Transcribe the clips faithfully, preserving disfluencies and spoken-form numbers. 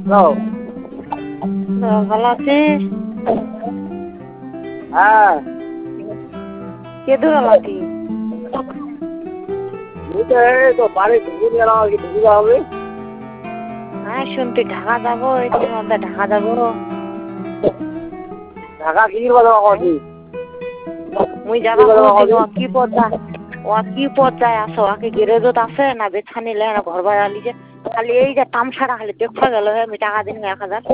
Hello. ভালো আছিস? হ্যাঁ। কে দৌড়ালাতি? বুঝতে তো বাড়ি ঢুকে গেল আর কি ঢুকে হবে। হ্যাঁ শুনতে ঢাকা যাবো এই মধ্যে ঢাকা যাবো। ঢাকা কি বলো কথা? মুই যাবা কি পর্দা ও কি পর্যায়ে আছো আকে গ্যারেজত আছে না বেছা নিলে না ঘর ভাড়া লিজে খালি এই যে তামসাটা খালি দেখা গেল হে আমি টাকা দিন এক হাজার।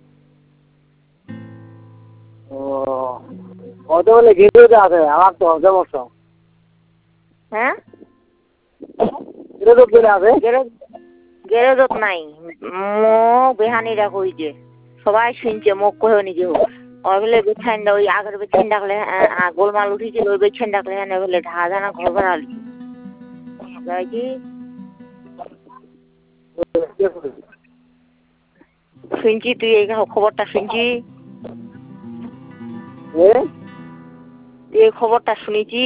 ও কত বলে গ্যারেজে আছে আমার তো সমস্যা। হ্যাঁ গ্যারেজত বলে আছে? গ্যারেজ গ্যারেজত নাই মোক বেহানিরা কইছে সবাই শুনছে মোক কহে নিজে হোক ওগুলো বেছাইন দা ওই আগের বেছাইন ডাকলে গোলমাল উঠেছিল ওই বেছাইন ডাকলে হ্যাঁ বলে ঢাকা জানা ঘর ভাড়া লিছে যাই কি শুনছি তুই এই খবরটা শুনছি তুই এই খবরটা শুনেছি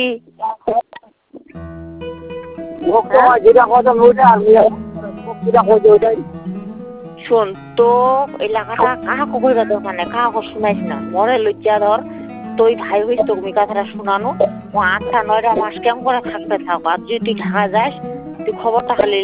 যেটা কথা ওইটা যেটা কথা ওইটাই শোন তো এলাকাটা কাহাকে কইবা দরকার নেই কাহাকে শুনাইস না মরে লজ্জা ধর তুই ভাই হইস তোকে মি কথাটা শোনানো ও আটটা নয়টা মাস কেমন করে থাকতে থাক আর যদি তুই ঢাকা যাস তুই খবরটা খালি